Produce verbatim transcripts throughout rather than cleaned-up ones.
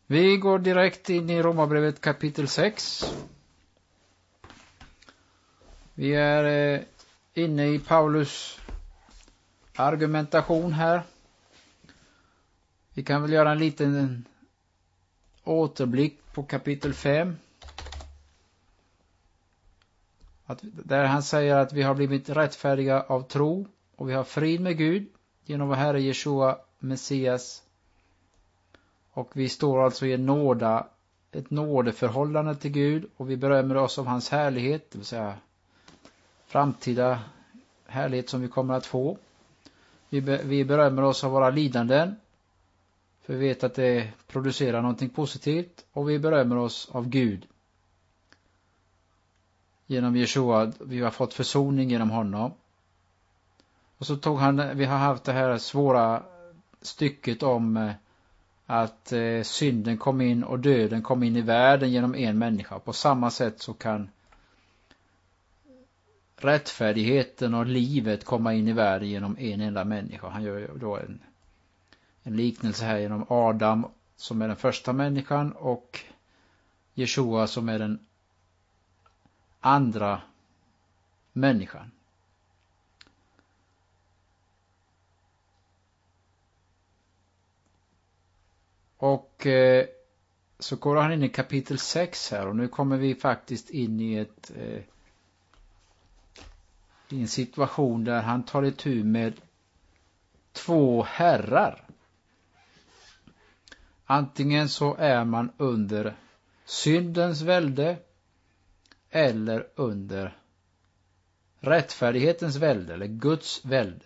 Vi går direkt in i Romarbrevet kapitel sex. Vi är eh, inne i Paulus argumentation här. Vi kan väl göra en liten återblick på kapitel fem. Att, där han säger att vi har blivit rättfärdiga av tro och vi har frid med Gud genom vår Herre Jeshua Messias. Och vi står alltså i en nåda, ett nådeförhållande till Gud och vi berömmer oss av hans härlighet, det vill säga framtida härlighet som vi kommer att få. Vi, be, vi berömmer oss av våra lidanden, för vi vet att det producerar någonting positivt, och vi berömmer oss av Gud. Genom Jeshua, vi har fått försoning genom honom. Och så tog han, vi har haft det här svåra stycket om att eh, synden kom in och döden kom in i världen genom en människa. På samma sätt så kan rättfärdigheten och livet komma in i världen genom en enda människa. Han gör då en, en liknelse här genom Adam som är den första människan och Jeshua som är den andra människan. Och eh, så går han in i kapitel sex här, och nu kommer vi faktiskt in i ett eh, i en situation där han tar itu med två herrar. Antingen så är man under syndens välde eller under rättfärdighetens välde eller Guds välde.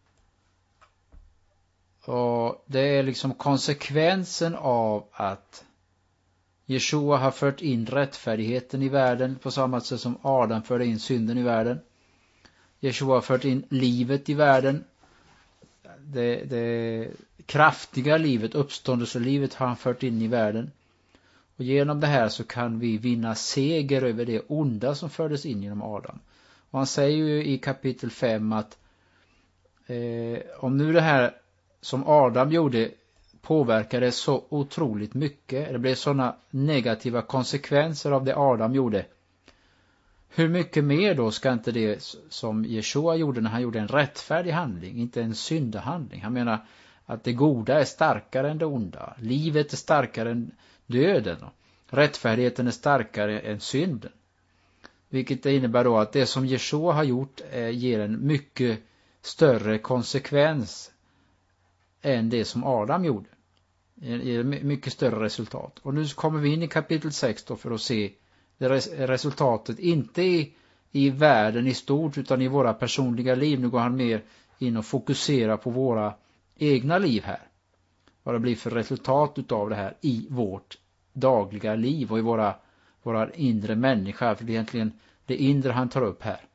Och det är liksom konsekvensen av att Jeshua har fört in rättfärdigheten i världen på samma sätt som Adam förde in synden i världen. Jeshua har fört in livet i världen. Det, det kraftiga livet, uppståndelselivet har han fört in i världen. Och genom det här så kan vi vinna seger över det onda som fördes in genom Adam. Och han säger ju i kapitel fem att eh, om nu det här som Adam gjorde påverkade så otroligt mycket, det blev sådana negativa konsekvenser av det Adam gjorde, hur mycket mer då ska inte det som Jeshua gjorde när han gjorde en rättfärdig handling, inte en syndahandling. Han menar att det goda är starkare än det onda, livet är starkare än döden, rättfärdigheten är starkare än synden. Vilket innebär då att det som Jeshua har gjort eh, ger en mycket större konsekvens än det som Adam gjorde. Ger mycket större resultat. Och nu kommer vi in i kapitel sex då för att se det resultatet, inte i, i världen i stort utan i våra personliga liv. Nu går han mer in och fokuserar på våra egna liv här. Vad det blir för resultat utav det här i vårt dagliga liv och i våra, våra inre människor. För det är egentligen det inre han tar upp här.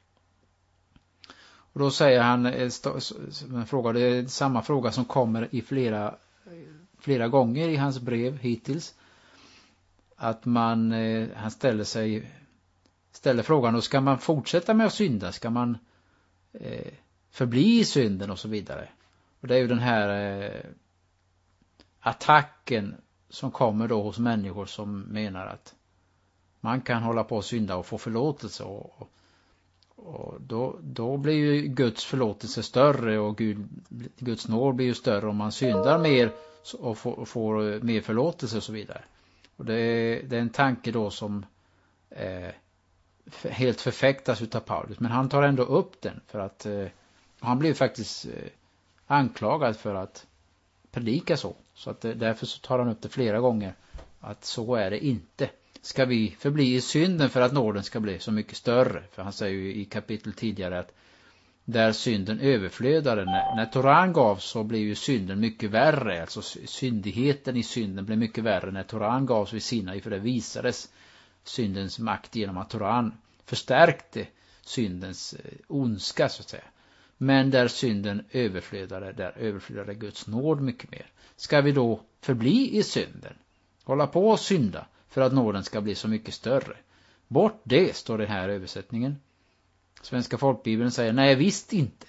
Och då säger han en fråga, det är samma fråga som kommer i flera, flera gånger i hans brev hittills. Att man, han ställer sig, ställer frågan, då ska man fortsätta med att synda? Ska man eh, förbli i synden och så vidare? Och det är ju den här eh, attacken som kommer då hos människor som menar att man kan hålla på och synda och få förlåtelse. Och, och, och då, då blir ju Guds förlåtelse större och Gud, Guds nåd blir ju större om man syndar mer och får, får mer förlåtelse och så vidare. Och det är, det är en tanke då som eh, helt förfäktas utav Paulus. Men han tar ändå upp den för att eh, han blir faktiskt eh, anklagad för att predika så. Så att, eh, därför så tar han upp det flera gånger att så är det inte. Ska vi förbli i synden för att nåden ska bli så mycket större? För han säger ju i kapitel tidigare att där synden överflödade, när, när Toran gav så blev ju synden mycket värre. Alltså syndigheten i synden blev mycket värre när Toran gavs vid Sinai, för det visades syndens makt genom att Toran förstärkte syndens ondska så att säga. Men där synden överflödade, där överflödade Guds nåd mycket mer. Ska vi då förbli i synden? Hålla på och synda för att nåden ska bli så mycket större? Bort det, står det här i översättningen. Svenska folkbibeln säger, nej visst inte.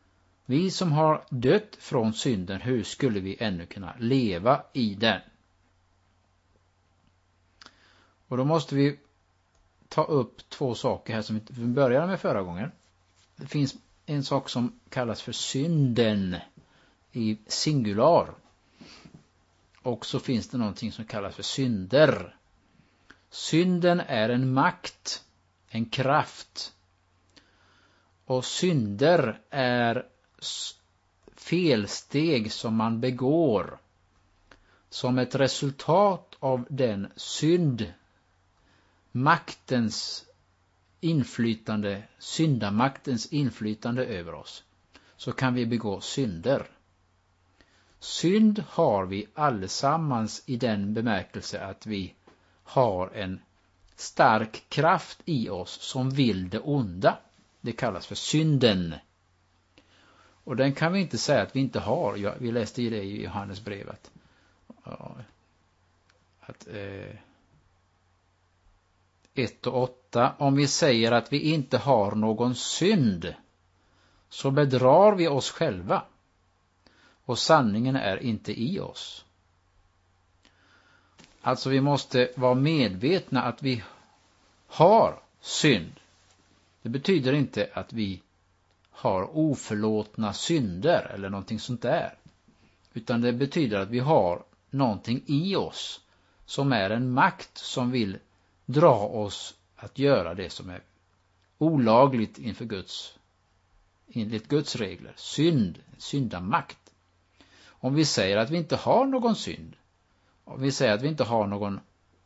Vi som har dött från synden, hur skulle vi ännu kunna leva i den? Och då måste vi ta upp två saker här som vi började med förra gången. Det finns en sak som kallas för synden i singular. Och så finns det någonting som kallas för synder. Synden är en makt, en kraft. Och synder är felsteg som man begår som ett resultat av den synd, maktens inflytande, syndamaktens inflytande över oss, så kan vi begå synder. Synd har vi allesammans i den bemärkelse att vi har en stark kraft i oss som vill det onda. Det kallas för synden. Och den kan vi inte säga att vi inte har. Ja, vi läste ju det i Johannes brevet. Att eh, ett och åtta. Om vi säger att vi inte har någon synd, så bedrar vi oss själva. Och sanningen är inte i oss. Alltså vi måste vara medvetna att vi har synd. Det betyder inte att vi har oförlåtna synder eller någonting sånt där. Utan det betyder att vi har någonting i oss som är en makt som vill dra oss att göra det som är olagligt inför Guds, enligt Guds regler. Synd, syndamakt. Om vi säger att vi inte har någon synd, om vi säger att vi inte har någon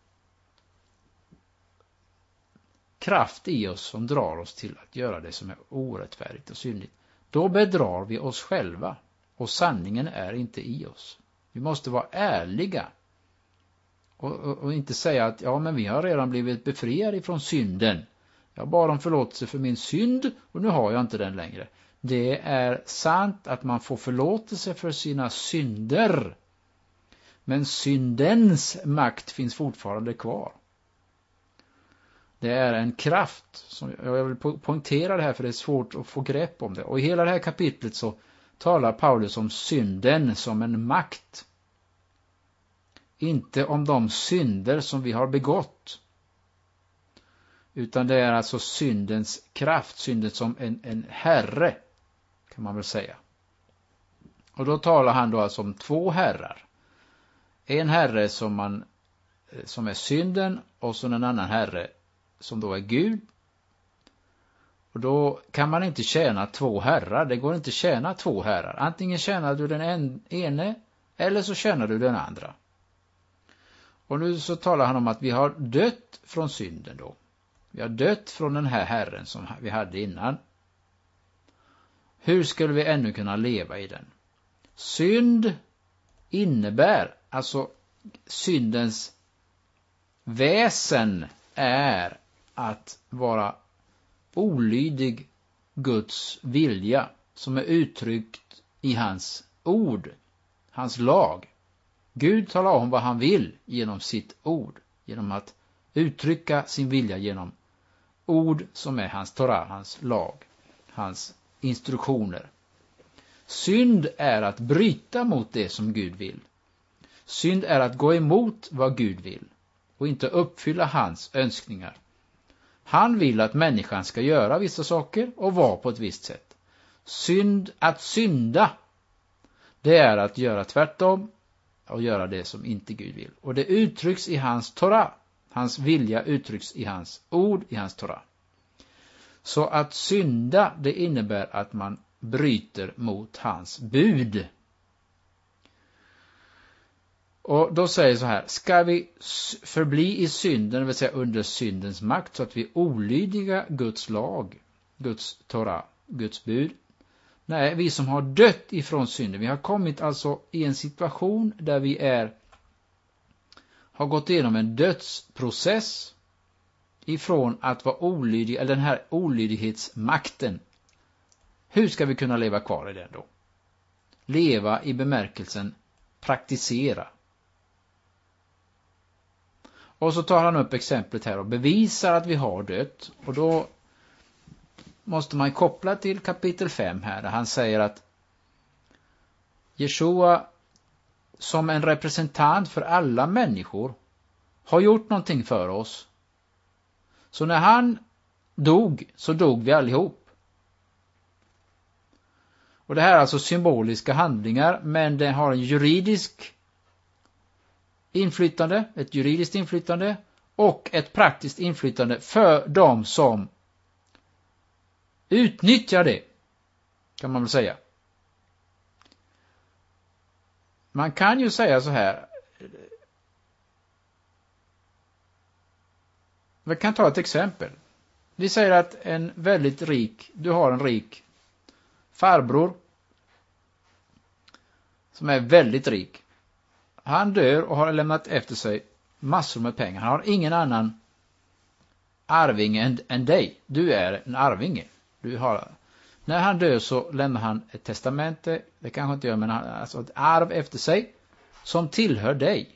kraft i oss som drar oss till att göra det som är orättfärdigt och syndigt, då bedrar vi oss själva och sanningen är inte i oss. Vi måste vara ärliga och, och, och inte säga att ja, men vi har redan blivit befriade från synden. Jag bad om förlåtelse för min synd och nu har jag inte den längre. Det är sant att man får förlåtelse för sina synder. Men syndens makt finns fortfarande kvar. Det är en kraft, som jag vill poängtera det här för det är svårt att få grepp om det. Och i hela det här kapitlet så talar Paulus om synden som en makt. Inte om de synder som vi har begått. Utan det är alltså syndens kraft, synden som en, en herre, kan man väl säga. Och då talar han då alltså om två herrar. En herre som, man, som är synden och så en annan herre som då är Gud. Och då kan man inte tjäna två herrar. Det går inte att tjäna två herrar. Antingen tjänar du den en, ene eller så tjänar du den andra. Och nu så talar han om att vi har dött från synden då. Vi har dött från den här herren som vi hade innan. Hur skulle vi ännu kunna leva i den? Synd innebär, alltså syndens väsen är att vara olydig Guds vilja som är uttryckt i hans ord, hans lag. Gud talar om vad han vill genom sitt ord, genom att uttrycka sin vilja genom ord som är hans Torah, hans lag, hans instruktioner. Synd är att bryta mot det som Gud vill. Synd är att gå emot vad Gud vill och inte uppfylla hans önskningar. Han vill att människan ska göra vissa saker och vara på ett visst sätt. Synd, att synda, det är att göra tvärtom och göra det som inte Gud vill. Och det uttrycks i hans Torah. Hans vilja uttrycks i hans ord, i hans Torah. Så att synda, det innebär att man bryter mot hans bud. Och då säger så här, ska vi förbli i synden, det vill säga under syndens makt, så att vi är olydiga Guds lag, Guds Torah, Guds bud? Nej, vi som har dött ifrån synden, vi har kommit alltså i en situation där vi är har gått igenom en dödsprocess ifrån att vara olydig, eller den här olydighetsmakten. Hur ska vi kunna leva kvar i den då? Leva i bemärkelsen praktisera. Och så tar han upp exemplet här och bevisar att vi har dött. Och då måste man koppla till kapitel fem här, där han säger att Jeshua som en representant för alla människor har gjort någonting för oss. Så när han dog så dog vi allihop. Och det här är alltså symboliska handlingar, men det har en juridisk inflytande, ett juridiskt inflytande och ett praktiskt inflytande för de som utnyttjar det, kan man väl säga. Man kan ju säga så här. Vi kan ta ett exempel. Vi säger att en väldigt rik, du har en rik farbror som är väldigt rik. Han dör och har lämnat efter sig massor med pengar. Han har ingen annan arvinge än, än dig. Du är en arvinge. Du har, när han dör så lämnar han ett testamente, det kanske inte gör, men han, alltså ett arv efter sig som tillhör dig.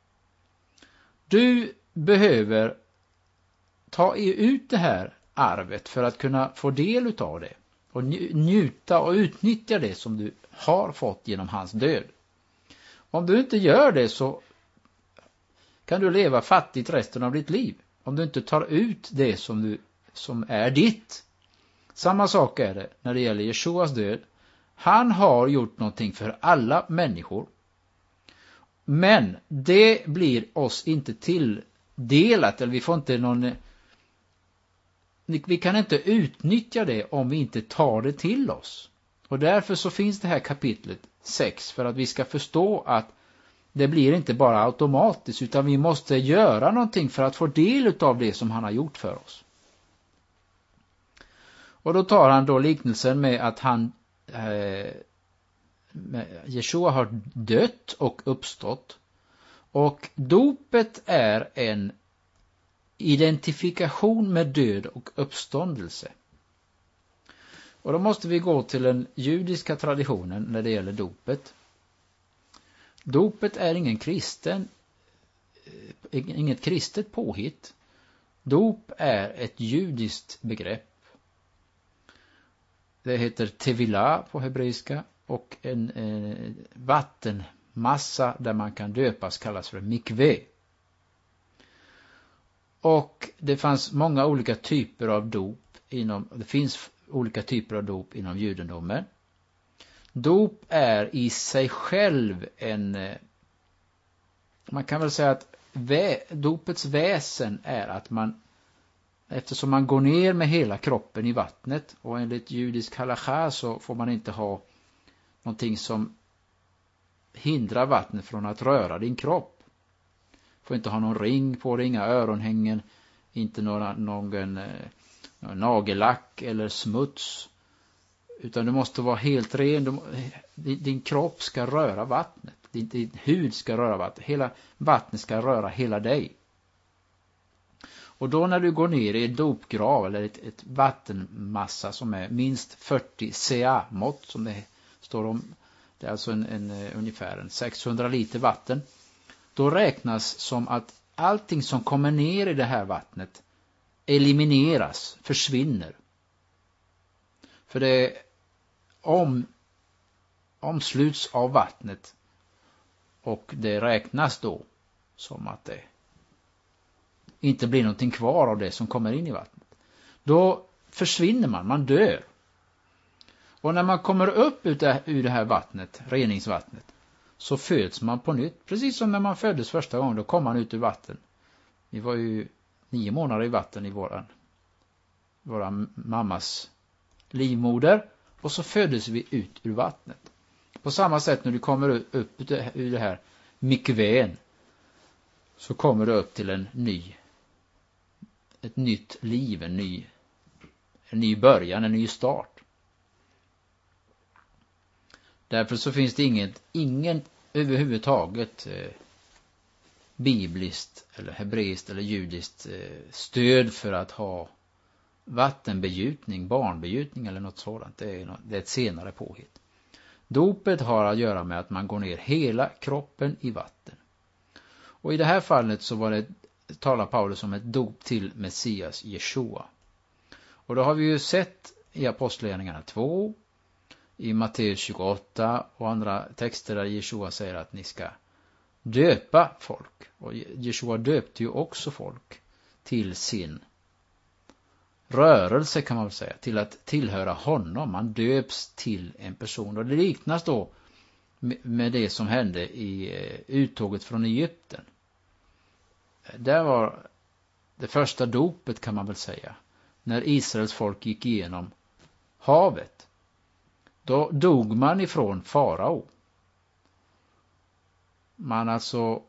Du behöver ta ut det här arvet för att kunna få del utav det och njuta och utnyttja det som du har fått genom hans död. Om du inte gör det så kan du leva fattigt resten av ditt liv. Om du inte tar ut det som, du, som är ditt. Samma sak är det när det gäller Jeshuas död. Han har gjort någonting för alla människor. Men det blir oss inte tilldelat, eller vi får inte någon... Vi kan inte utnyttja det om vi inte tar det till oss. Och därför så finns det här kapitlet sex för att vi ska förstå att det blir inte bara automatiskt, utan vi måste göra någonting för att få del av det som han har gjort för oss. Och då tar han då liknelsen med att han eh, med Jeshua har dött och uppstått. Och dopet är en identifikation med död och uppståndelse. Och då måste vi gå till den judiska traditionen när det gäller dopet. Dopet är ingen kristen, inget kristet påhitt. Dop är ett judiskt begrepp. Det heter tevila på hebreiska, och en, en vattenmassa där man kan döpas kallas för mikve. Och det fanns många olika typer av dop inom, det finns olika typer av dop inom judendomen. Dop är i sig själv en, man kan väl säga att vä, dopets väsen är att man, eftersom man går ner med hela kroppen i vattnet, och enligt judisk halacha så får man inte ha någonting som hindrar vattnet från att röra din kropp. Får inte ha någon ring på dig, inga öronhängen, inte några, någon, eh, någon nagellack eller smuts. Utan du måste vara helt ren. Du, din, din kropp ska röra vattnet. Din, din hud ska röra vattnet. Hela vattnet ska röra hela dig. Och då när du går ner i en dopgrav eller ett, ett vattenmassa som är minst fyrtio cea-mått, som det står om, det är alltså en, en, ungefär en sexhundra liter vatten, då räknas som att allting som kommer ner i det här vattnet elimineras, försvinner. För det om, omsluts av vattnet, och det räknas då som att det inte blir någonting kvar av det som kommer in i vattnet. Då försvinner man, man dör. Och när man kommer upp ur det här vattnet, reningsvattnet, så föds man på nytt. Precis som när man föddes första gången, då kom man ut ur vatten. Vi var ju nio månader i vatten i våran, våran mammas livmoder. Och så föddes vi ut ur vattnet. På samma sätt när du kommer upp ur det här mikvén, så kommer du upp till en ny, ett nytt liv, en ny, en ny början, en ny start. Därför så finns det inget, ingen överhuvudtaget eh, bibliskt eller hebreiskt eller judiskt eh, stöd för att ha vattenbegjutning, barnbegjutning eller något sådant. Det är, något, det är ett senare påhitt. Dopet har att göra med att man går ner hela kroppen i vatten. Och i det här fallet så var det, talar Paulus om ett dop till Messias Jeshua. Och då har vi ju sett i Apostlagärningarna två, i Matteus tjugoåtta och andra texter där Jeshua säger att ni ska döpa folk. Och Jeshua döpte ju också folk till sin rörelse, kan man väl säga, till att tillhöra honom. Man döps till en person. Och det liknas då med det som hände i uttåget från Egypten. Det var det första dopet, kan man väl säga, när Israels folk gick igenom havet. Då dog man ifrån farao. Man alltså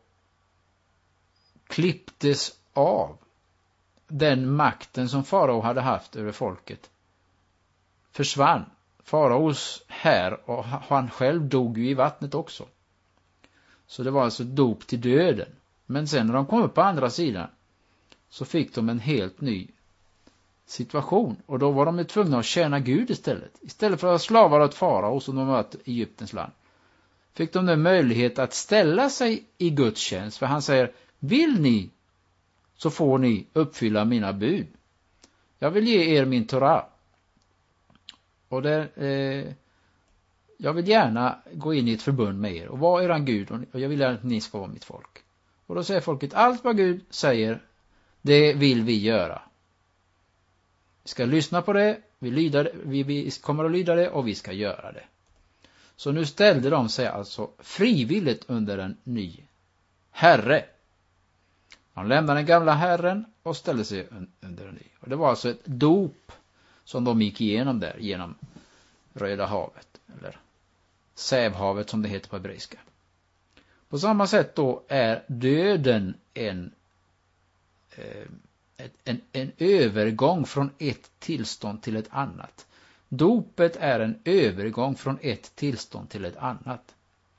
klipptes av. Den makten som farao hade haft över folket försvann. Faraos här, och han själv dog ju i vattnet också. Så det var alltså dop till döden. Men sen när de kom upp på andra sidan så fick de en helt ny situation. Och då var de ju tvungna att tjäna Gud istället. Istället för att slavar åt farao som de var i Egyptens land, fick de nu möjlighet att ställa sig i Guds tjänst. För han säger, vill ni så får ni uppfylla mina bud. Jag vill ge er min Torah. Och det, eh, jag vill gärna gå in i ett förbund med er och vara eran Gud, och jag vill att ni ska vara mitt folk. Och då säger folket, allt vad Gud säger, det vill vi göra. Vi ska lyssna på det, vi, lyder, vi, vi kommer att lyda det och vi ska göra det. Så nu ställde de sig alltså frivilligt under en ny herre. De lämnade den gamla herren och ställde sig under en ny. Och det var alltså ett dop som de gick igenom där, genom Röda havet, eller Sävhavet som det heter på hebreiska. På samma sätt då är döden en, eh, en, en övergång från ett tillstånd till ett annat. Dopet är en övergång från ett tillstånd till ett annat.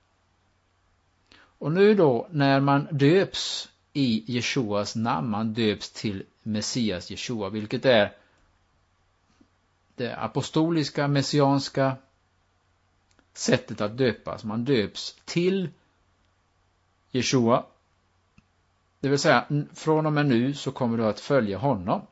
Och nu då, när man döps i Jeshuas namn, man döps till Messias Jeshua, vilket är det apostoliska, messianska sättet att döpas. Man döps till Jeshua. Det vill säga, från och med nu så kommer du att följa honom.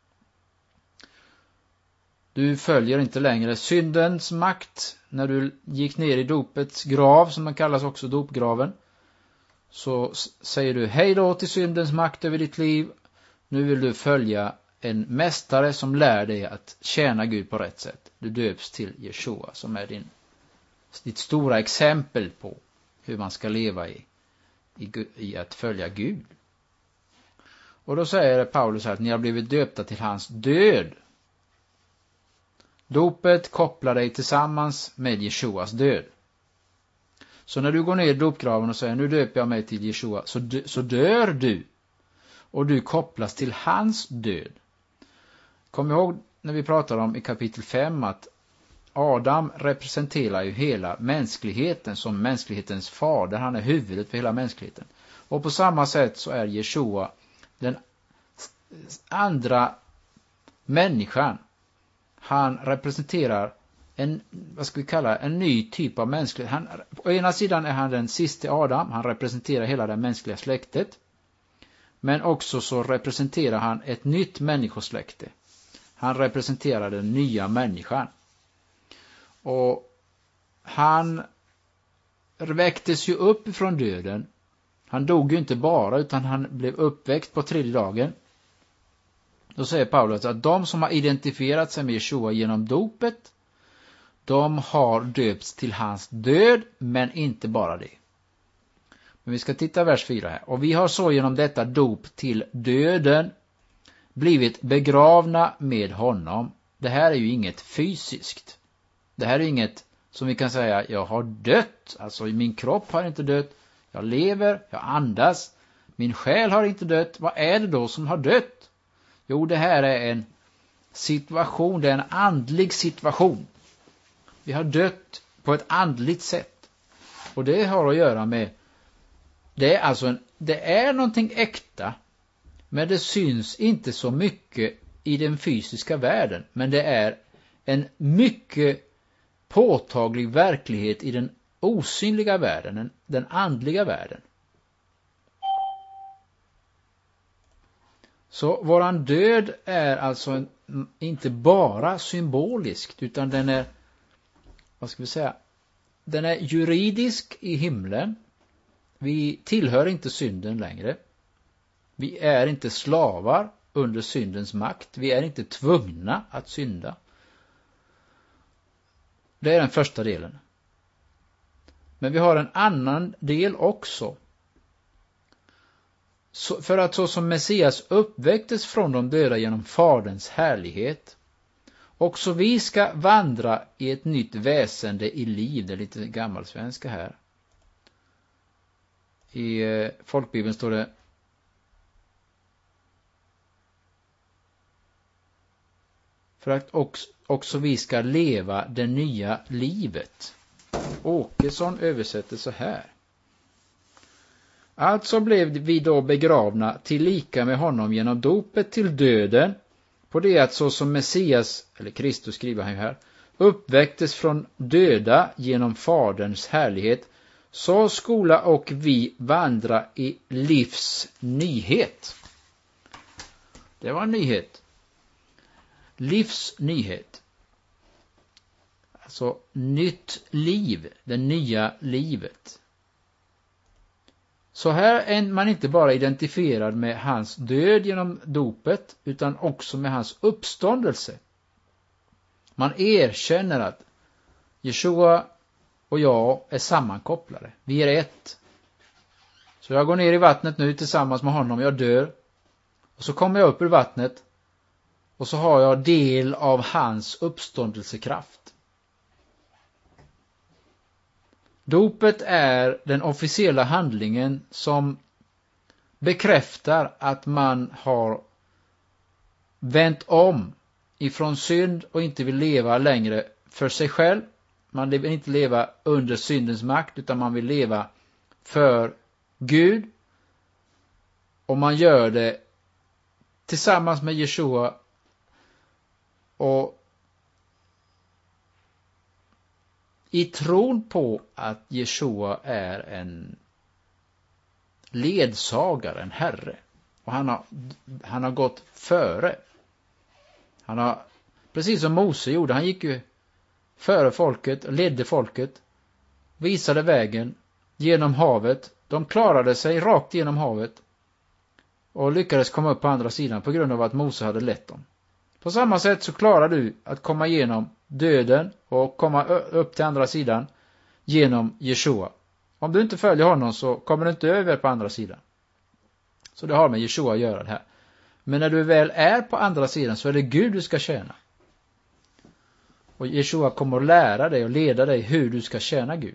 Du följer inte längre syndens makt. När du gick ner i dopets grav, som man kallas också dopgraven, så säger du hej då till syndens makt över ditt liv. Nu vill du följa en mästare som lär dig att tjäna Gud på rätt sätt. Du döps till Jeshua, som är din, ditt stora exempel på hur man ska leva i, i, i att följa Gud. Och då säger Paulus att ni har blivit döpta till hans död. Dopet kopplar dig tillsammans med Jeshuas död. Så när du går ner i dopgraven och säger nu döper jag mig till Jeshua, så, dö, så dör du. Och du kopplas till hans död. Kom ihåg när vi pratar om i kapitel fem att Adam representerar ju hela mänskligheten som mänsklighetens fader. Han är huvudet för hela mänskligheten. Och på samma sätt så är Jeshua den andra människan. Han representerar en, vad ska vi kalla, en ny typ av mänsklighet. Han, å ena sidan är han den sista Adam. Han representerar hela det mänskliga släktet. Men också så representerar han ett nytt människosläkte. Han representerar den nya människan. Och han väcktes ju upp från döden. Han dog ju inte bara, utan han blev uppväckt på tredje dagen. Då säger Paulus att de som har identifierat sig med Jeshua genom dopet, de har döpts till hans död, men inte bara det. Men vi ska titta vers fyra här. Och vi har så genom detta dop till döden blivit begravna med honom. Det här är ju inget fysiskt. Det här är inget som vi kan säga, jag har dött. Alltså min kropp har inte dött. Jag lever, jag andas. Min själ har inte dött. Vad är det då som har dött? Jo, det här är en situation, det är en andlig situation. Vi har dött på ett andligt sätt. Och det har att göra med, det är alltså en, det är någonting äkta, men det syns inte så mycket i den fysiska världen. Men det är en mycket påtaglig verklighet i den osynliga världen, den, den andliga världen. Så våran död är alltså en, inte bara symboliskt, utan den är, vad ska vi säga, den är juridisk i himlen, vi tillhör inte synden längre. Vi är inte slavar under syndens makt. Vi är inte tvungna att synda. Det är den första delen. Men vi har en annan del också. Så för att så som Messias uppväcktes från de döda genom Faderns härlighet, också vi ska vandra i ett nytt väsende i liv. Det är lite gammalsvenska här. I eh, folkbibeln står det: för att också, också vi ska leva det nya livet. Åkesson översätter så här: alltså blev vi då begravna tillika med honom genom dopet till döden, på det att så som Messias, eller Kristus skriver han ju här, uppväcktes från döda genom Faderns härlighet, så skola och vi vandra i livs nyhet. Det var en nyhet. Livs nyhet. Alltså nytt liv, det nya livet. Så här är man inte bara identifierad med hans död genom dopet, utan också med hans uppståndelse. Man erkänner att Jeshua och jag är sammankopplade. Vi är ett. Så jag går ner i vattnet nu tillsammans med honom, jag dör. Och så kommer jag upp ur vattnet. Och så har jag del av hans uppståndelsekraft. Dopet är den officiella handlingen som bekräftar att man har vänt om ifrån synd och inte vill leva längre för sig själv. Man vill inte leva under syndens makt, utan man vill leva för Gud. Och man gör det tillsammans med Jeshua och i tron på att Jeshua är en ledsagare, en herre. Och han har, han har gått före. Han har, precis som Mose gjorde, han gick ju före folket, ledde folket, visade vägen genom havet. De klarade sig rakt genom havet och lyckades komma upp på andra sidan på grund av att Mose hade lett dem. På samma sätt så klarar du att komma igenom döden och komma upp till andra sidan genom Jeshua. Om du inte följer honom så kommer du inte över på andra sidan. Så det har med Jeshua att göra det här. Men när du väl är på andra sidan så är det Gud du ska tjäna. Och Jeshua kommer att lära dig och leda dig hur du ska tjäna Gud.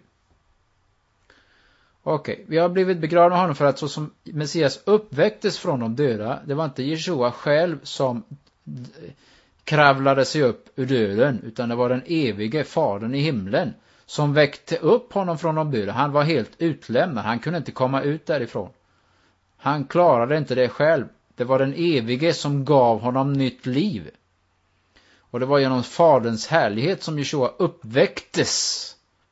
Okej, okay, vi har blivit begravna med honom för att så som Messias uppväcktes från de döda, det var inte Jeshua själv som kravlade sig upp ur döden, utan det var den evige Fadern i himlen som väckte upp honom från de döda. Han var helt utlämnad, han kunde inte komma ut därifrån. Han klarade inte det själv. Det var den evige som gav honom nytt liv. Och det var genom Faderns härlighet som Jeshua uppväcktes.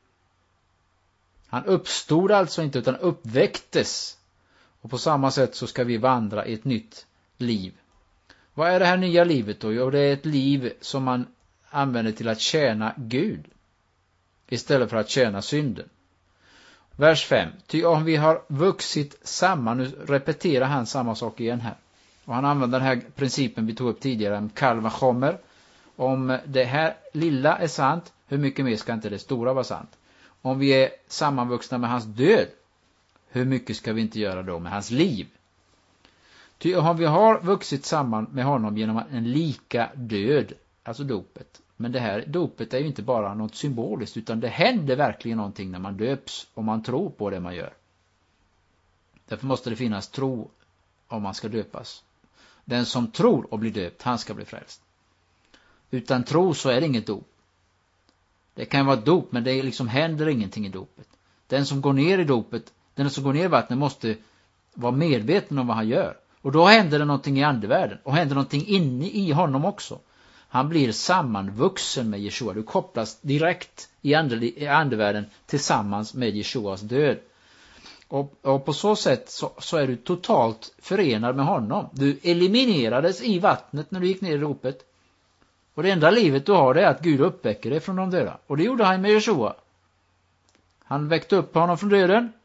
Han uppstod alltså inte, utan uppväcktes. Och på samma sätt så ska vi vandra i ett nytt liv. Vad är det här nya livet då? Jo, det är ett liv som man använder till att tjäna Gud istället för att tjäna synden. Vers fem. Ty om vi har vuxit samman, nu repeterar han samma sak igen här. Och han använder den här principen vi tog upp tidigare om kalva kommer. Om det här lilla är sant, hur mycket mer ska inte det stora vara sant? Om vi är sammanvuxna med hans död, hur mycket ska vi inte göra då med hans liv? Ty om vi har vuxit samman med honom genom en lika död, alltså dopet. Men det här dopet är ju inte bara något symboliskt, utan det händer verkligen någonting när man döps och man tror på det man gör. Därför måste det finnas tro om man ska döpas. Den som tror och blir döpt, han ska bli frälst. Utan tro så är det inget dop. Det kan vara ett dop, men det liksom händer ingenting i dopet. Den som går ner i dopet, den som går ner i vattnet måste vara medveten om vad han gör. Och då händer det någonting i andevärlden. Och händer någonting inne i honom också. Han blir sammanvuxen med Jeshua. Du kopplas direkt i, ande, i andevärlden tillsammans med Jeshuas död. Och, och på så sätt så, så är du totalt förenad med honom. Du eliminerades i vattnet när du gick ner i dopet. Och det enda livet du har är att Gud uppväcker dig från de döda. Och det gjorde han med Jeshua. Han väckte upp honom från döden.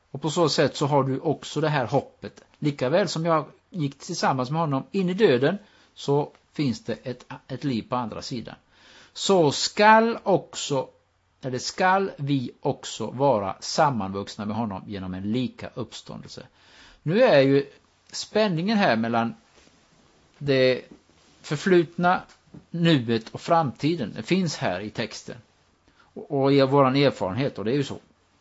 Och på så sätt så har du också det här hoppet. Likaväl som jag gick tillsammans med honom in i döden, så finns det ett, ett liv på andra sidan. Så skall också, eller skall vi också vara sammanvuxna med honom genom en lika uppståndelse. Nu är ju spänningen här mellan det förflutna, nuet och framtiden. Det finns här i texten. Och, och i våran erfarenhet, och det är ju så.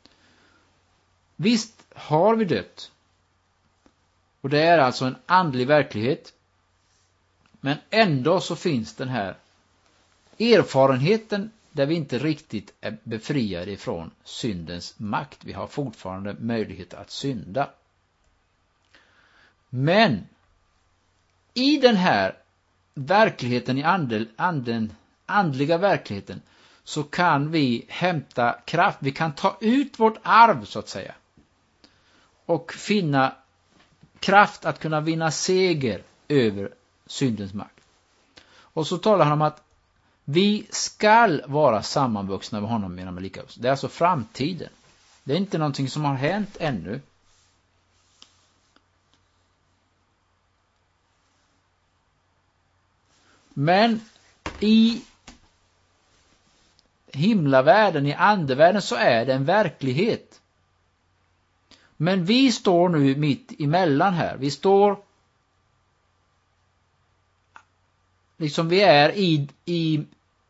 Visst har vi dött. Och det är alltså en andlig verklighet. Men ändå så finns den här erfarenheten där vi inte riktigt är befriade ifrån syndens makt. Vi har fortfarande möjlighet att synda. Men i den här verkligheten, i andel, anden, andliga verkligheten, så kan vi hämta kraft. Vi kan ta ut vårt arv, så att säga. Och finna kraft att kunna vinna seger över syndens makt. Och så talar han om att vi skall vara sammanvuxna med honom genom lika uppståndelse. Det är alltså framtiden. Det är inte någonting som har hänt ännu. Men i himlavärlden, i andevärlden, så är det en verklighet. Men vi står nu mitt emellan här. Vi står liksom vi är i, i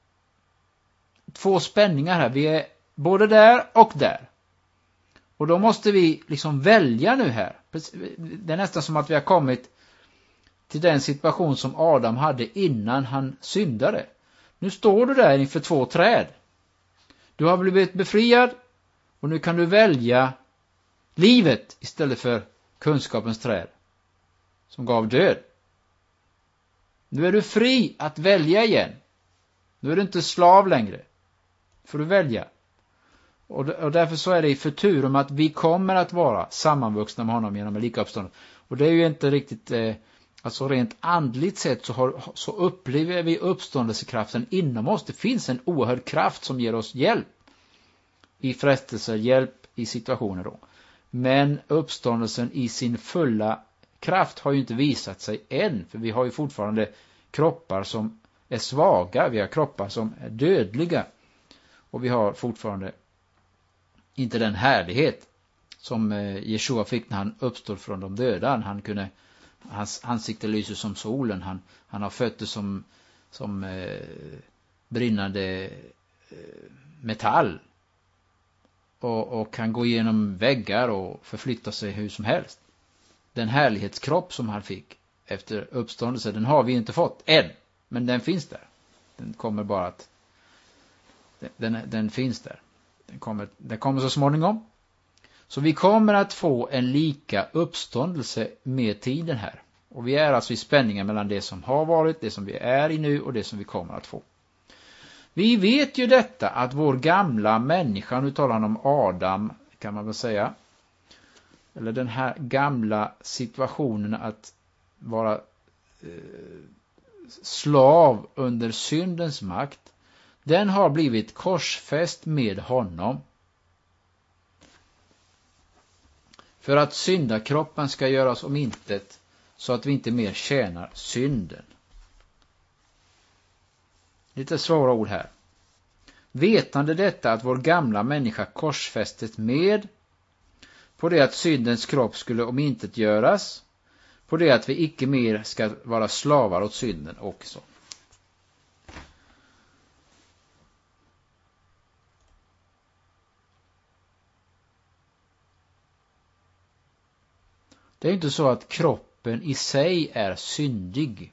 två spänningar här. Vi är både där och där. Och då måste vi liksom välja nu här. Det är nästan som att vi har kommit till den situation som Adam hade innan han syndade. Nu står du där inför två träd. Du har blivit befriad och nu kan du välja livet istället för kunskapens träd som gav död. Nu är du fri att välja igen. Nu är du inte slav längre. Får du välja. Och, och därför så är det i futurum att vi kommer att vara sammanvuxna med honom genom en lika uppståndelse. Och det är ju inte riktigt, eh, alltså rent andligt sett så, har, så upplever vi uppståndelsekraften inom oss. Det finns en oerhörd kraft som ger oss hjälp i frestelser, hjälp i situationer då. Men uppståndelsen i sin fulla kraft har ju inte visat sig än. För vi har ju fortfarande kroppar som är svaga. Vi har kroppar som är dödliga. Och vi har fortfarande inte den härlighet som Jeshua fick när han uppstod från de döda. Han kunde, hans ansikte lyser som solen. Han, han har fötter som, som eh, brinnande eh, metall. Och, och kan gå igenom väggar och förflytta sig hur som helst. Den härlighetskropp som han fick efter uppståndelse, den har vi inte fått än. Men den finns där. Den kommer bara att... Den, den finns där. Den kommer, den kommer så småningom. Så vi kommer att få en lika uppståndelse med tiden här. Och vi är alltså i spänningen mellan det som har varit, det som vi är i nu och det som vi kommer att få. Vi vet ju detta att vår gamla människa, nu talar han om Adam kan man väl säga, eller den här gamla situationen att vara eh, slav under syndens makt, den har blivit korsfäst med honom. För att syndakroppen ska göras om intet så att vi inte mer tjänar synden. Lite svåra ord här. Vetande detta att vår gamla människa korsfästet med, på det att syndens kropp skulle om intet göras, på det att vi icke mer ska vara slavar åt synden också. Det är inte så att kroppen i sig är syndig.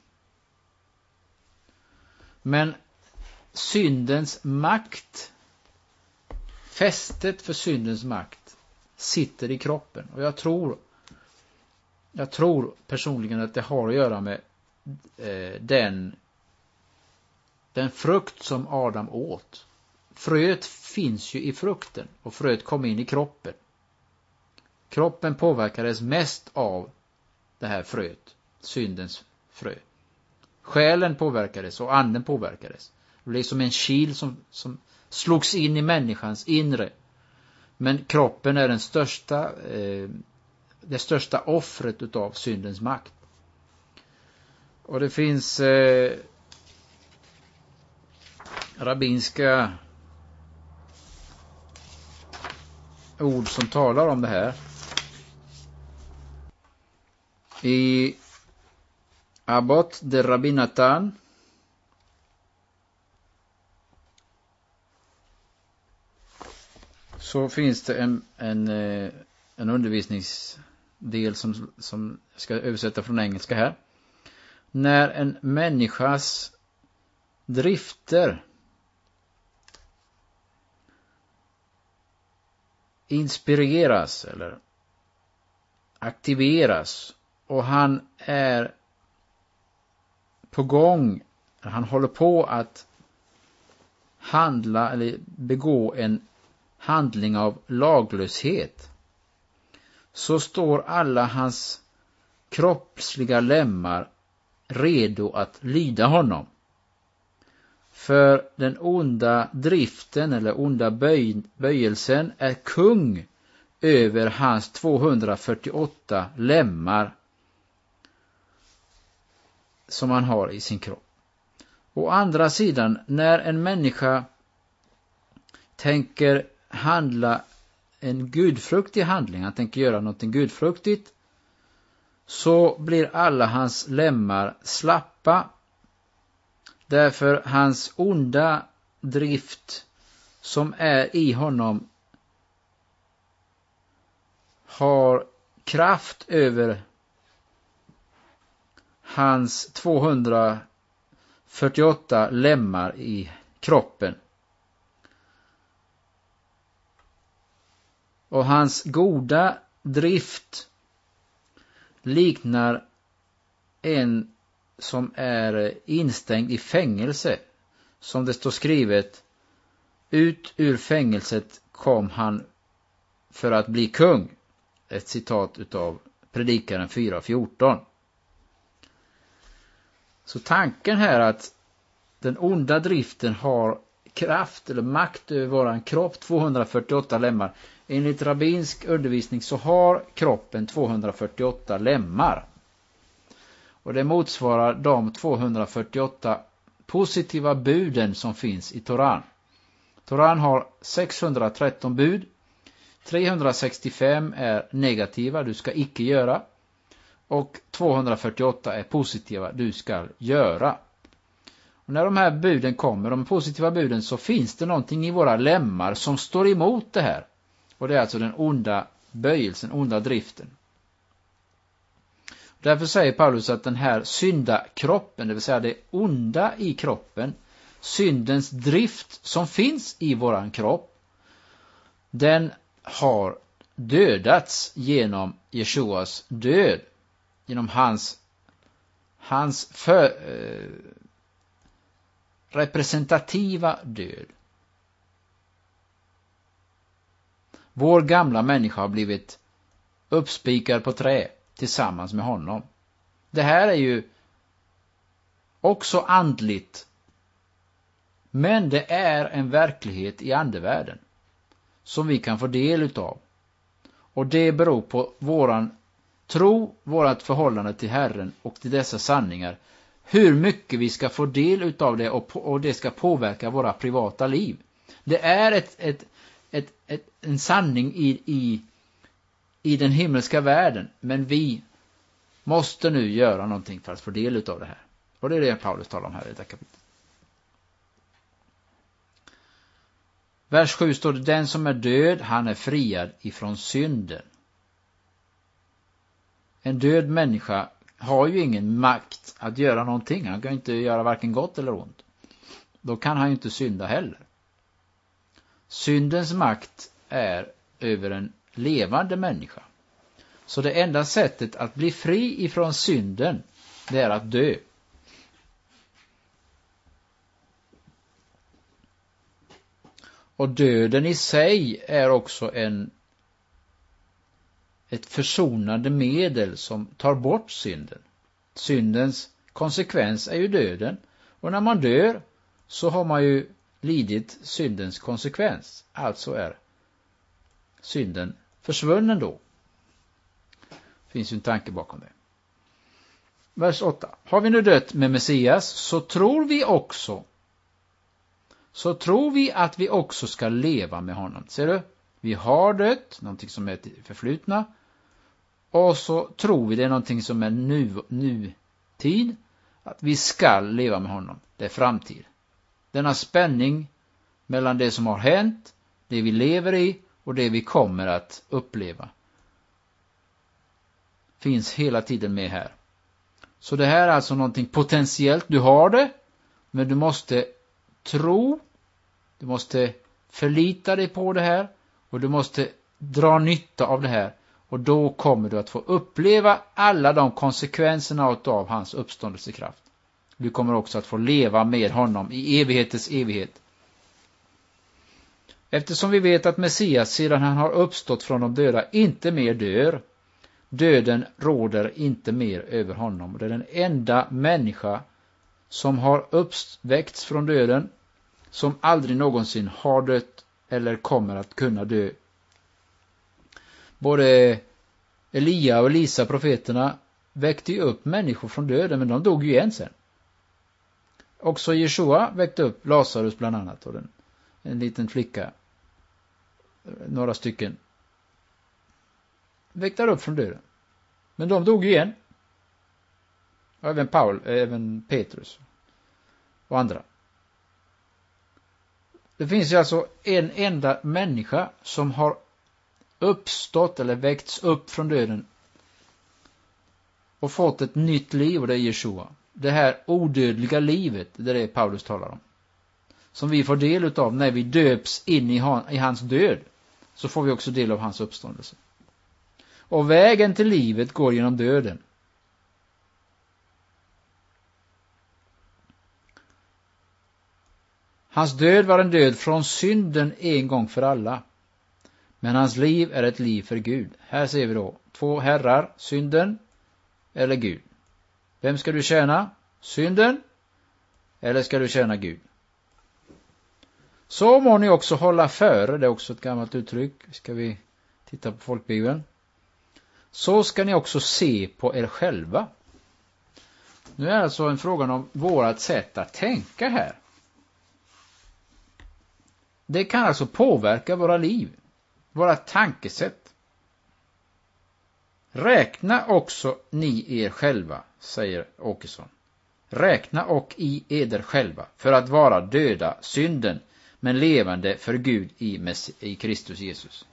Men syndens makt, fästet för syndens makt, sitter i kroppen. Och jag tror, jag tror personligen att det har att göra med eh, den, den frukt som Adam åt. Fröet finns ju i frukten och fröet kom in i kroppen. Kroppen påverkades mest av det här fröet, syndens frö. Själen påverkades och anden påverkades. Det blev som en kil som, som slogs in i människans inre. Men kroppen är den största, eh, det största offret utav syndens makt. Och det finns eh, rabbinska ord som talar om det här. I Abbot de Rabbi Natan så finns det en, en, en undervisningsdel som, som jag ska översätta från engelska här. När en människas drifter inspireras eller aktiveras och han är på gång, han håller på att handla eller begå en handling av laglöshet, så står alla hans kroppsliga lemmar redo att lyda honom. För den onda driften eller onda böj- böjelsen är kung över hans tvåhundrafyrtioåtta lemmar som han har i sin kropp. Å andra sidan, när en människa tänker handla en gudfruktig handling, han tänker göra något gudfruktigt, så blir alla hans lemmar slappa, därför hans onda drift som är i honom har kraft över hans tvåhundrafyrtioåtta lemmar i kroppen. Och hans goda drift liknar en som är instängd i fängelse. Som det står skrivet, ut ur fängelset kom han för att bli kung. Ett citat utav Predikaren fyra fjorton. Så tanken här att den onda driften har kraft eller makt över våran kropp, tvåhundrafyrtioåtta lemmar. Enligt rabbinsk undervisning så har kroppen tvåhundrafyrtioåtta lemmar. Och det motsvarar de tvåhundrafyrtioåtta positiva buden som finns i Toran. Toran har sexhundratretton bud. trehundrasextiofem är negativa, du ska icke göra. Och tvåhundrafyrtioåtta är positiva, du ska göra. Och när de här buden kommer, de positiva buden, så finns det någonting i våra lemmar som står emot det här. Och det är alltså den onda böjelsen, onda driften. Därför säger Paulus att den här syndakroppen, det vill säga det onda i kroppen, syndens drift som finns i våran kropp, den har dödats genom Jeshuas död. Genom hans, hans för, eh, representativa död. Vår gamla människa har blivit uppspikad på trä tillsammans med honom. Det här är ju också andligt. Men det är en verklighet i andevärlden som vi kan få del utav. Och det beror på våran tro, vårat förhållande till Herren och till dessa sanningar. Hur mycket vi ska få del utav det och, och det ska påverka våra privata liv. Det är ett, ett, ett, ett, en sanning i, i, i den himmelska världen. Men vi måste nu göra någonting för att få del utav det här. Och det är det Paulus talar om här i detta kapitel. Vers sju står det, den som är död, han är friad ifrån synden. En död människa har ju ingen makt att göra någonting. Han kan inte göra varken gott eller ont. Då kan han ju inte synda heller. Syndens makt är över en levande människa. Så det enda sättet att bli fri ifrån synden, det är att dö. Och döden i sig är också en ett försonande medel som tar bort synden. Syndens konsekvens är ju döden. Och när man dör så har man ju lidit syndens konsekvens. Alltså är synden försvunnen då? Det finns ju en tanke bakom det. Vers åtta. Har vi nu dött med Messias, så tror vi också så tror vi att vi också ska leva med honom. Ser du? Vi har dött, någonting som är förflutna. Och så tror vi det är någonting som är nu, nutid. Att vi ska leva med honom. Det är framtid. Denna spänning mellan det som har hänt, det vi lever i och det vi kommer att uppleva finns hela tiden med här. Så det här är alltså någonting potentiellt. Du har det, men du måste tro, du måste förlita dig på det här och du måste dra nytta av det här. Och då kommer du att få uppleva alla de konsekvenserna av hans uppståndelsekraft. Du kommer också att få leva med honom i evighetens evighet. Eftersom vi vet att Messias sedan han har uppstått från de döda inte mer dör, döden råder inte mer över honom. Det är den enda människa som har uppväckts från döden, som aldrig någonsin har dött eller kommer att kunna dö. Både Elia och Elisa, profeterna, väckte ju upp människor från döden, men de dog ju igen sen. Också Jeshua väckte upp Lazarus bland annat, och den, en liten flicka, några stycken, väckte upp från döden. Men de dog ju igen. Och även Paul, även Petrus och andra. Det finns ju alltså en enda människa som har uppstått eller väckts upp från döden och fått ett nytt liv, och det är Jeshua. Det här odödliga livet, det är det Paulus talar om. Som vi får del utav när vi döps in i, han, i hans död, så får vi också del av hans uppståndelse. Och vägen till livet går genom döden. Hans död var en död från synden en gång för alla. Men hans liv är ett liv för Gud. Här ser vi då två herrar, synden eller Gud. Vem ska du tjäna? Synden eller ska du tjäna Gud? Så må ni också hålla före, det är också ett gammalt uttryck. Ska vi titta på folkbibeln. Så ska ni också se på er själva. Nu är det alltså en fråga om vårat sätt att tänka här. Det kan alltså påverka våra liv, våra tankesätt. Räkna också ni er själva, säger Åkesson. Räkna och i eder själva för att vara döda synden, men levande för Gud i, Mess- i Kristus Jesus.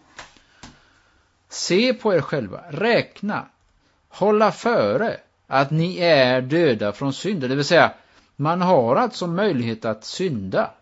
Se på er själva, räkna, hålla före att ni är döda från synden. Det vill säga, man har alltså möjlighet att synda.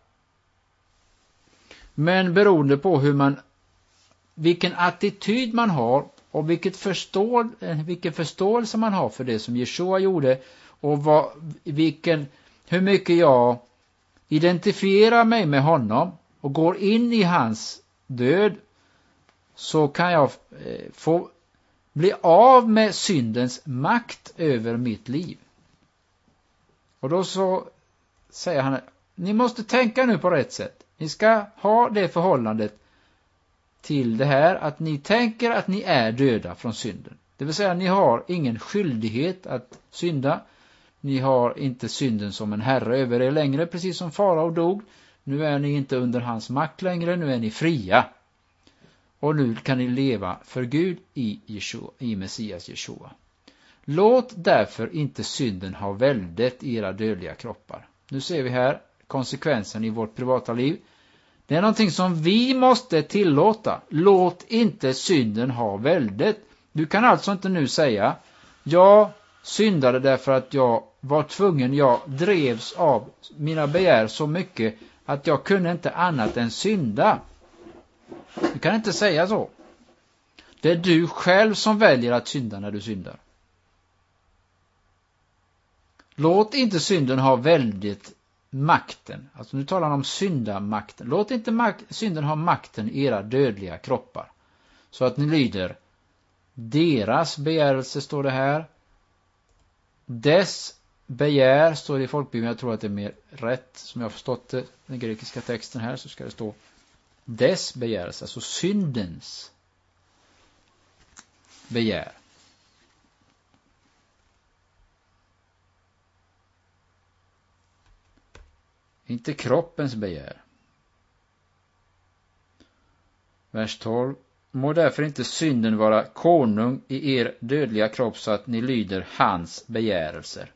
Men beroende på hur man, vilken attityd man har och vilket förstå, vilken förståelse man har för det som Jeshua gjorde och vad, vilken, hur mycket jag identifierar mig med honom och går in i hans död, så kan jag eh, få bli av med syndens makt över mitt liv. Och då så säger han, ni måste tänka nu på rätt sätt. Ni ska ha det förhållandet till det här att ni tänker att ni är döda från synden. Det vill säga, ni har ingen skyldighet att synda. Ni har inte synden som en herre över er längre, precis som farao dog. Nu är ni inte under hans makt längre, nu är ni fria. Och nu kan ni leva för Gud i, Jeshua, i Messias Jeshua. Låt därför inte synden ha väldet i era dödliga kroppar. Nu ser vi här konsekvensen i vårt privata liv. Det är någonting som vi måste tillåta. Låt inte synden ha väldet. Du kan alltså inte nu säga, jag syndade därför att jag var tvungen, jag drevs av mina begär så mycket att jag kunde inte annat än synda. Du kan inte säga så. Det är du själv som väljer att synda när du syndar. Låt inte synden ha väldigt makten. Alltså nu talar han om syndamakten. Låt inte mak- synden ha makten i era dödliga kroppar. Så att ni lyder deras begärelse, står det här. Dess begär står det i folkbibeln. Jag tror att det är mer rätt, som jag har förstått det, den grekiska texten här, så ska det stå dess begärelse, alltså syndens begär. Inte kroppens begär. Vers tolv. Må därför inte synden vara konung i er dödliga kropp så att ni lyder hans begärelser.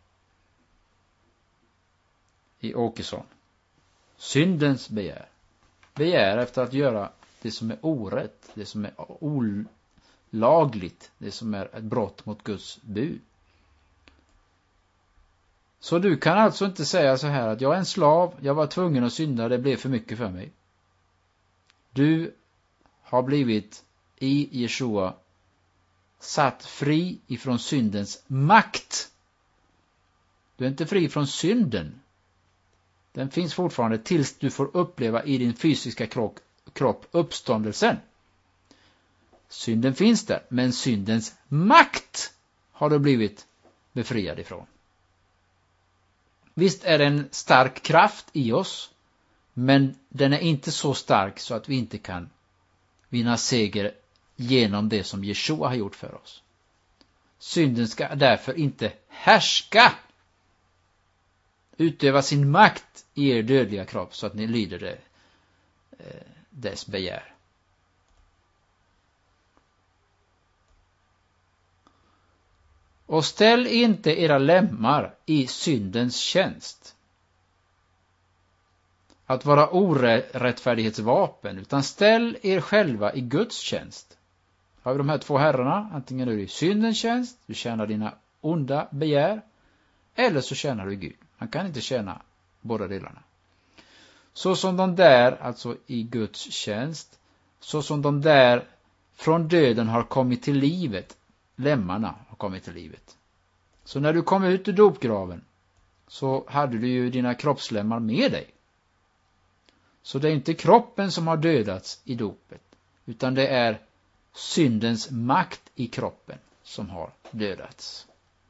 I Åkesson. Syndens begär. Begär efter att göra det som är orätt, det som är olagligt, det som är ett brott mot Guds bud. Så du kan alltså inte säga så här att jag är en slav, jag var tvungen att synda, det blev för mycket för mig. Du har blivit i Jeshua satt fri ifrån syndens makt. Du är inte fri från synden. Den finns fortfarande tills du får uppleva i din fysiska kropp, kropp uppståndelsen. Synden finns där, men syndens makt har du blivit befriad ifrån. Visst är det en stark kraft i oss, men den är inte så stark så att vi inte kan vinna seger genom det som Jeshua har gjort för oss. Synden ska därför inte härska, utöva sin makt i er dödliga kropp så att ni lyder det, eh, dess begär. Och ställ inte era lemmar i syndens tjänst. Att vara orättfärdighetsvapen, utan ställ er själva i Guds tjänst. Har vi de här två herrarna, antingen är du i syndens tjänst, du tjänar dina onda begär, eller så tjänar du Gud. Man kan inte tjäna båda delarna. Så som de där, alltså i Guds tjänst, så som de där från döden har kommit till livet, lemmarna har kommit till livet. Så när du kom ut ur dopgraven så hade du ju dina kroppslemmar med dig. Så det är inte kroppen som har dödats i dopet, utan det är syndens makt i kroppen som har dödats.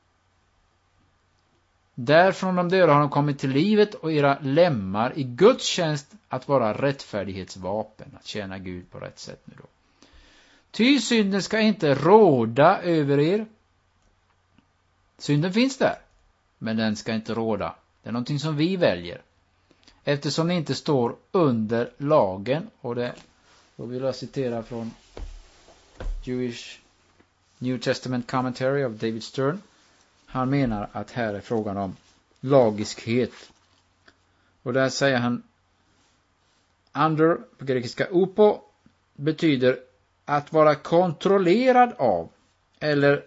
Därifrån de döda har de kommit till livet och era lemmar i Guds tjänst att vara rättfärdighetsvapen, att tjäna Gud på rätt sätt nu då. Ty synden ska inte råda över er. Synden finns där, men den ska inte råda. Det är någonting som vi väljer. Eftersom ni inte står under lagen, och det då vill jag citera från Jewish New Testament Commentary av David Stern. Han menar att här är frågan om lagiskhet. Och där säger han under, på grekiska upo, betyder att vara kontrollerad av eller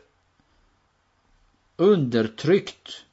undertryckt.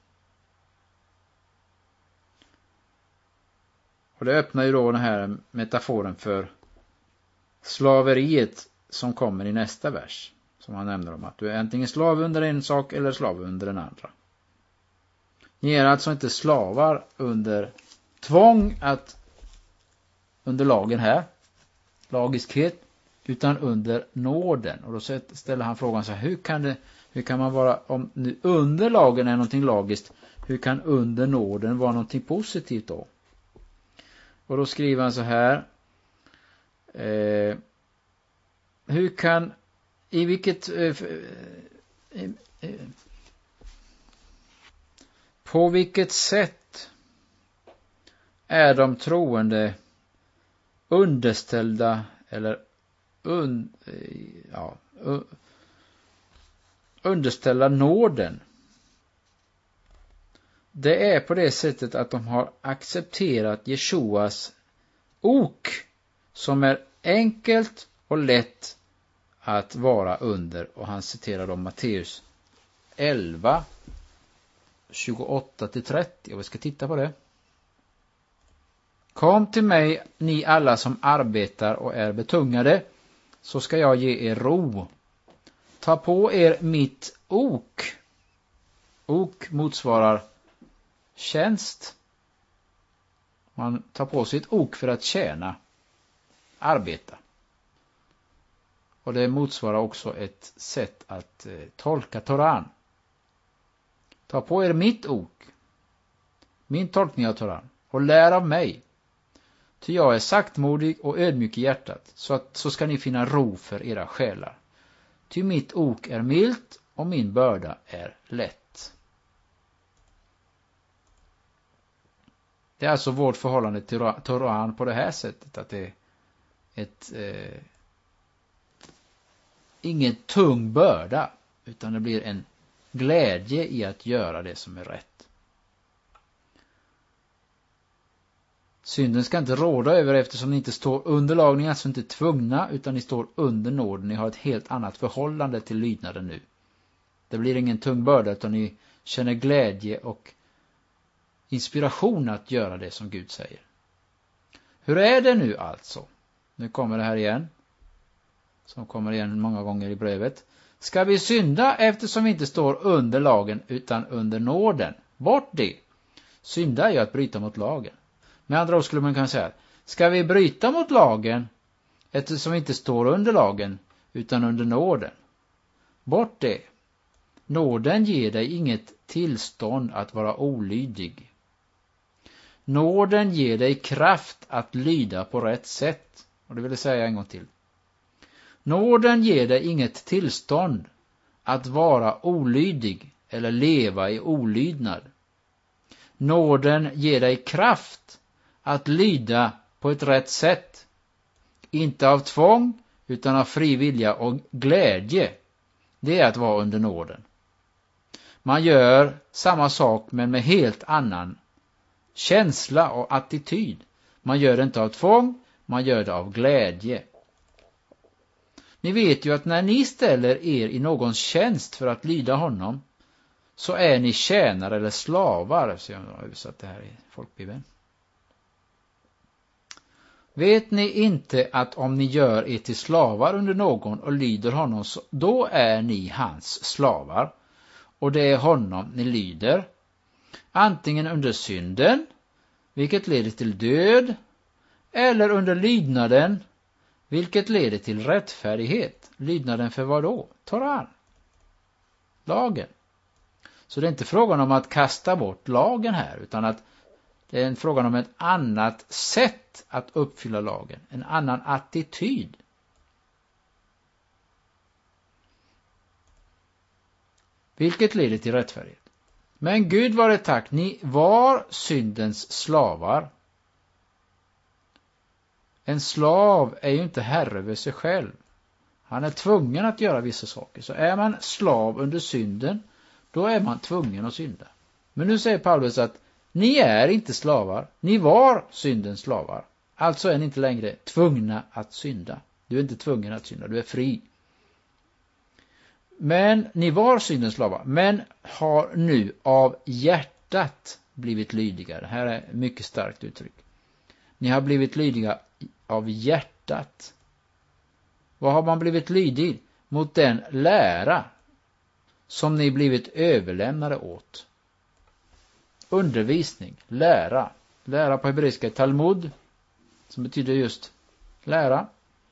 Och det öppnar ju då den här metaforen för slaveriet som kommer i nästa vers. Som han nämner om att du är antingen slav under en sak eller slav under den andra. Ni är alltså inte slavar under tvång att under lagen här, lagiskhet, utan under nåden. Och då ställer han frågan så här, hur kan det, hur kan man vara, om nu under lagen är någonting lagiskt, hur kan under nåden vara någonting positivt då? Och då skriver han så här, eh, hur kan, i vilket, eh, eh, eh, på vilket sätt är de troende underställda eller un, ja, underställa nåden? Det är på det sättet att de har accepterat Jeshuas ok som är enkelt och lätt att vara under. Och han citerar om Matteus elva, tjugoåtta till trettio. Och vi ska titta på det. Kom till mig, ni alla som arbetar och är betungade, så ska jag ge er ro. Ta på er mitt ok. Ok motsvarar tjänst. Man tar på sig ett ok för att tjäna, arbeta. Och det motsvarar också ett sätt att eh, tolka Toran. Ta på er mitt ok, min tolkning av Toran, och lär av mig. Ty jag är saktmodig och ödmjuk i hjärtat, så, att, så ska ni finna ro för era själar. Ty mitt ok är milt och min börda är lätt. Det är alltså vårt förhållande till Toran på det här sättet. Att det är ett, eh, ingen tung börda. Utan det blir en glädje i att göra det som är rätt. Synden ska inte råda över eftersom ni inte står under lag. Ni är alltså inte tvungna utan ni står under nåden. Ni har ett helt annat förhållande till lydnaden nu. Det blir ingen tung börda utan ni känner glädje och inspiration att göra det som Gud säger. Hur är det nu alltså? Nu kommer det här igen. Som kommer igen många gånger i brevet. Ska vi synda eftersom vi inte står under lagen utan under nåden? Bort det. Synda är ju att bryta mot lagen. Med andra ord skulle man kunna säga, ska vi bryta mot lagen eftersom vi inte står under lagen utan under nåden? Bort det. Nåden ger dig inget tillstånd att vara olydig. Nåden ger dig kraft att lyda på rätt sätt. Och det vill jag säga en gång till. Nåden ger dig inget tillstånd att vara olydig eller leva i olydnad. Nåden ger dig kraft att lyda på ett rätt sätt. Inte av tvång utan av fri vilja och glädje. Det är att vara under nåden. Man gör samma sak men med helt annan känsla och attityd. Man gör det inte av tvång, man gör det av glädje. Ni vet ju att när ni ställer er i någons tjänst för att lyda honom så är ni tjänare eller slavar. Så jag har översatt det här i folkbibeln. Vet ni inte att om ni gör er till slavar under någon och lyder honom så då är ni hans slavar och det är honom ni lyder. Antingen under synden, vilket leder till död, eller under lydnaden, vilket leder till rättfärdighet. Lydnaden för vad då? Toran. Lagen. Så det är inte frågan om att kasta bort lagen här, utan att det är en fråga om ett annat sätt att uppfylla lagen. En annan attityd. Vilket leder till rättfärdighet. Men Gud var det tack, ni var syndens slavar. En slav är ju inte herre över sig själv. Han är tvungen att göra vissa saker. Så är man slav under synden, då är man tvungen att synda. Men nu säger Paulus att ni är inte slavar. Ni var syndens slavar. Alltså är ni inte längre tvungna att synda. Du är inte tvungen att synda, du är fri. Men ni var syndens slavar, men har nu av hjärtat blivit lydiga. Det här är ett mycket starkt uttryck. Ni har blivit lydiga av hjärtat. Vad har man blivit lydig? Mot den lära som ni blivit överlämnade åt. Undervisning, lära. Lära på hebreiska Talmud, som betyder just lära.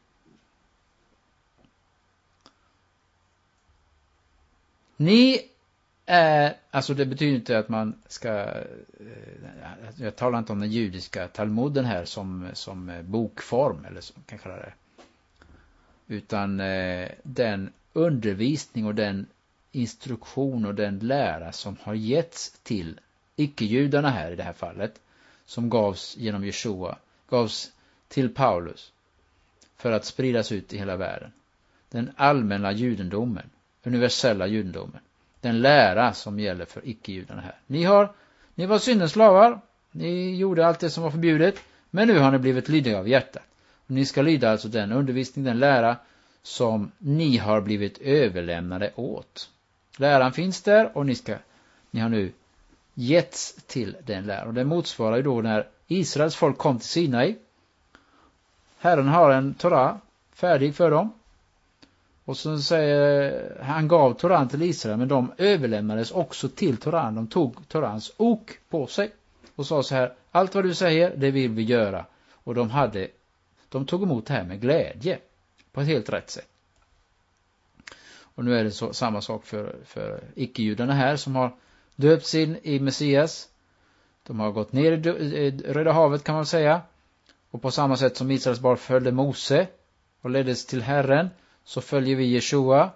Ni är, alltså det betyder inte att man ska, jag talar inte om den judiska Talmuden här som, som bokform, eller så kan jag kalla det. Utan eh, den undervisning och den instruktion och den lära som har getts till icke-judarna här i det här fallet, som gavs genom Jeshua, gavs till Paulus för att spridas ut i hela världen. Den allmänna judendomen, universella judendomen, den lära som gäller för icke-judarna här. Ni har, ni var syndens slavar, ni gjorde allt det som var förbjudet, men nu har ni blivit lydiga av hjärtat. Och ni ska lyda alltså den undervisning, den lära som ni har blivit överlämnade åt. Läran finns där och ni ska, ni har nu getts till den läran. Och det motsvarar ju då när Israels folk kom till Sinai. Herren har en Torah färdig för dem. Och så säger han gav Toran till Israel, men de överlämnades också till Toran. De tog Torans ok på sig och sa så här: allt vad du säger, det vill vi göra. Och de hade, de tog emot det här med glädje på ett helt rätt sätt. Och nu är det så, samma sak för, för icke-judarna här som har döpts in i Messias. De har gått ner i Röda havet kan man säga. Och på samma sätt som Israels barn följde Mose och leddes till Herren, så följer vi Jeshua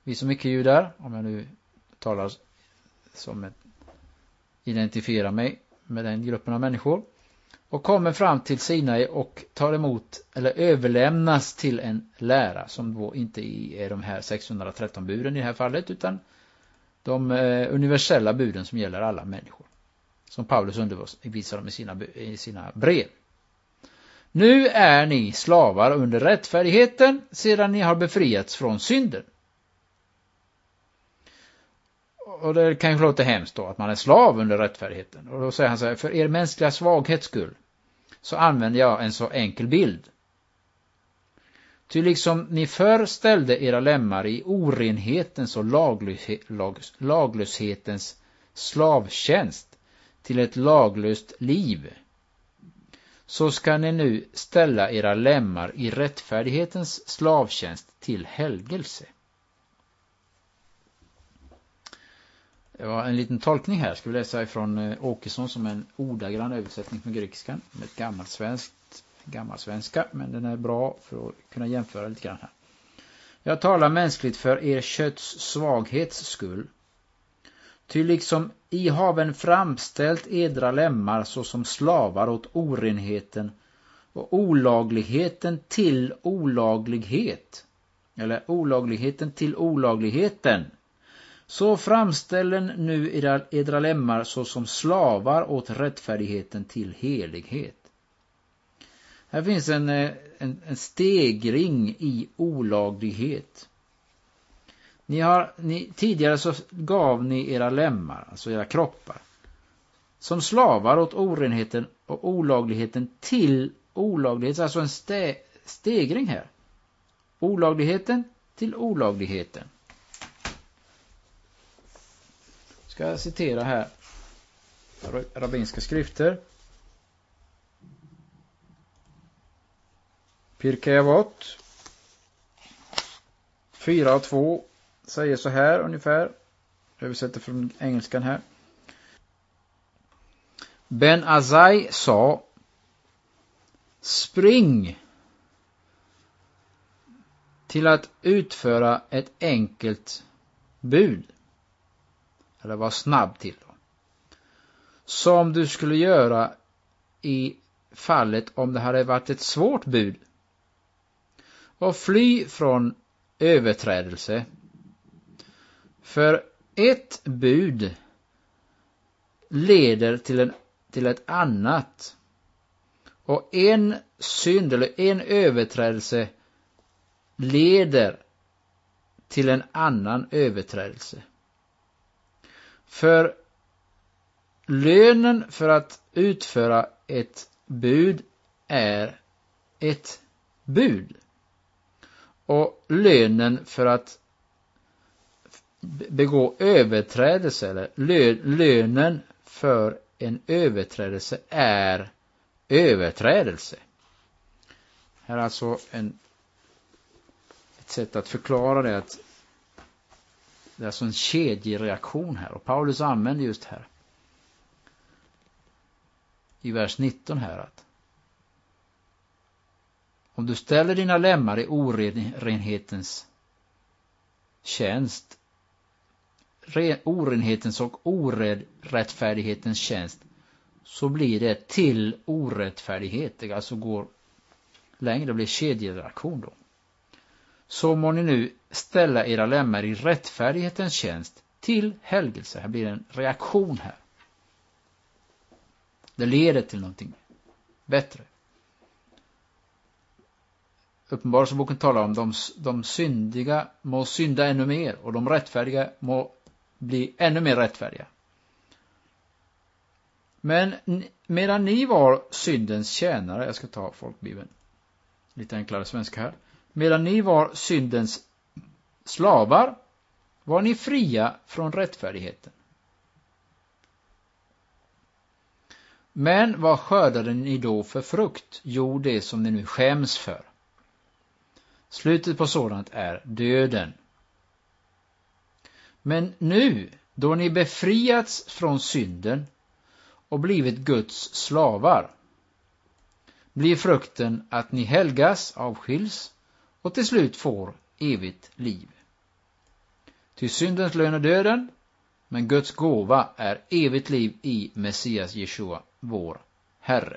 vi som icke-judar, om jag nu talar som ett, identifierar mig med den gruppen av människor, och kommer fram till Sinai och tar emot eller överlämnas till en lära som då inte är de här sexhundratretton buden i det här fallet, utan de eh, universella buden som gäller alla människor, som Paulus undervisar dem i sina, i sina brev. Nu är ni slavar under rättfärdigheten sedan ni har befriats från synden. Och det kanske låter hemskt då att man är slav under rättfärdigheten. Och då säger han så här: för er mänskliga svaghets skull så använder jag en så enkel bild. Ty liksom ni förr ställde era lemmar i orenhetens och laglöshet, lag, laglöshetens slavtjänst till ett laglöst liv, så ska ni nu ställa era lemmar i rättfärdighetens slavtjänst till helgelse. Det var en liten tolkning här. Ska vi läsa ifrån Åkesson som en ordagrann översättning från grekiskan med ett gammalsvenskt, gammalsvenska, men den är bra för att kunna jämföra lite grann här. Jag talar mänskligt för er kötts svaghets skull. Ty liksom i haven framställt edra lemmar såsom slavar åt orenheten och olagligheten till olaglighet, eller olagligheten till olagligheten, så framställer nu edra, edra lemmar såsom slavar åt rättfärdigheten till helighet. Här finns en, en, en stegring i olaglighet. Ni har, ni, tidigare så gav ni era lemmar, alltså era kroppar, som slavar åt orenheten och olagligheten till olaglighet. Alltså en ste, stegring här. Olagligheten till olagligheten. Ska jag citera här rabbinska skrifter. Pirkei Avot fyra och två säger så här ungefär. Jag översätter från engelskan här. Ben Azai sa: spring till att utföra ett enkelt bud. Eller var snabb till då. Som du skulle göra i fallet om det hade varit ett svårt bud. Och fly från överträdelse. För ett bud leder till, en, till ett annat. Och en synd eller en överträdelse leder till en annan överträdelse. För lönen för att utföra ett bud är ett bud. Och lönen för att begå överträdelse, eller lönen för en överträdelse är överträdelse. Här är alltså en, ett sätt att förklara det, att det är alltså en kedjereaktion här. Och Paulus använder just här i vers nitton här att om du ställer dina lemmar i orenhetens tjänst, orenhetens och orättfärdighetens tjänst, så blir det till orättfärdighet. Det alltså går längre, det blir kedjereaktion då. Så må ni nu ställa era lemmar i rättfärdighetens tjänst till helgelse. Här blir en reaktion här. Det leder till någonting bättre. Uppenbarelseboken talar om de, de syndiga må synda ännu mer och de rättfärdiga må bli ännu mer rättfärdiga. Men medan ni var syndens tjänare, jag ska ta folkbibeln, lite enklare svenska här. Medan ni var syndens slavar var ni fria från rättfärdigheten. Men vad skördade ni då för frukt? Jo, det som ni nu skäms för. Slutet på sådant är döden. Men nu, då ni befriats från synden och blivit Guds slavar, blir frukten att ni helgas, avskiljs och till slut får evigt liv. Till syndens lön är döden, men Guds gåva är evigt liv i Messias Jeshua, vår Herre.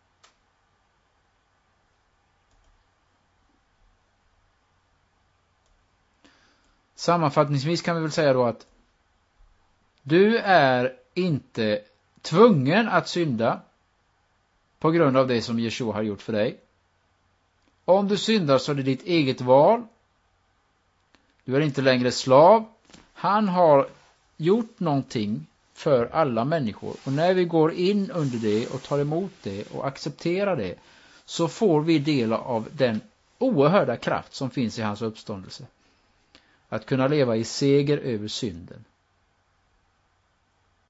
Sammanfattningsvis kan vi väl säga då att du är inte tvungen att synda på grund av det som Jeshua har gjort för dig. Om du syndar så är det ditt eget val. Du är inte längre slav. Han har gjort någonting för alla människor. Och när vi går in under det och tar emot det och accepterar det, så får vi del av den oerhörda kraft som finns i hans uppståndelse. Att kunna leva i seger över synden.